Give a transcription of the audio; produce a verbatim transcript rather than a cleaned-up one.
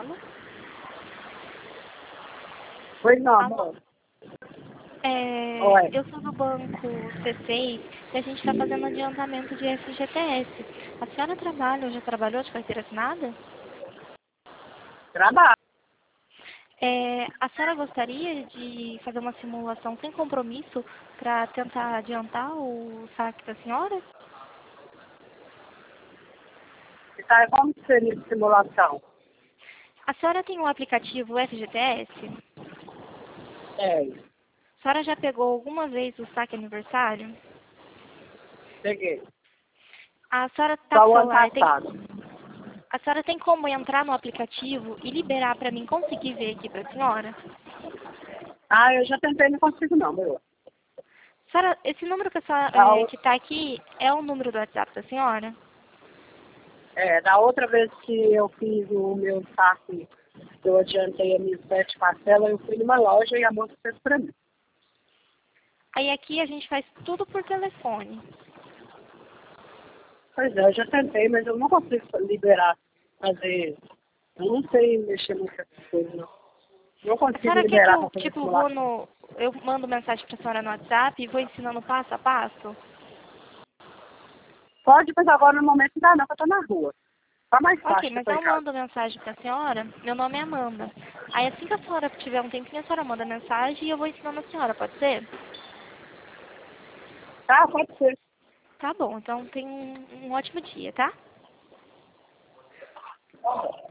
fala. Oi, não, Alô? amor. É, Oi. eu sou do banco C seis e a gente está fazendo adiantamento de F G T S. A senhora trabalha ou já trabalhou de carteira assinada? Trabalho. É, a senhora gostaria de fazer uma simulação sem compromisso para tentar adiantar o saque da senhora? E tá, como que seria a simulação? A senhora tem um aplicativo F G T S? É, A senhora já pegou alguma vez o saque aniversário? peguei. A senhora está Só com o o ano celular, tem, passado. a senhora tem como entrar no aplicativo e liberar para mim conseguir ver aqui para a senhora? Ah, eu já tentei, não consigo não, meu. Senhora, esse número que está Da, é, o- que tá aqui é o número do WhatsApp da senhora? é, da outra vez que eu fiz o meu saque, eu adiantei a minha sete parcelas, eu fui numa loja e a moça fez pra mim. Aí aqui a gente faz tudo por telefone. Pois é, eu já tentei, mas eu não consigo liberar, fazer. Eu não sei mexer nessas coisas, não. Não A consigo senhora quer que liberar para eu, fazer tipo, vou simulação. no... Eu mando mensagem pra senhora no WhatsApp e vou ensinando passo a passo? Pode, mas agora no momento não dá não, que eu tô na rua. Tá mais Ok, fácil que eu mas tô em eu casa. mando mensagem pra senhora. Meu nome é Amanda. Aí assim que a senhora tiver um tempinho, a senhora manda mensagem e eu vou ensinando a senhora, pode ser? Tá, pode ser. Tá bom, então tem um, um ótimo dia, tá? Tá bom.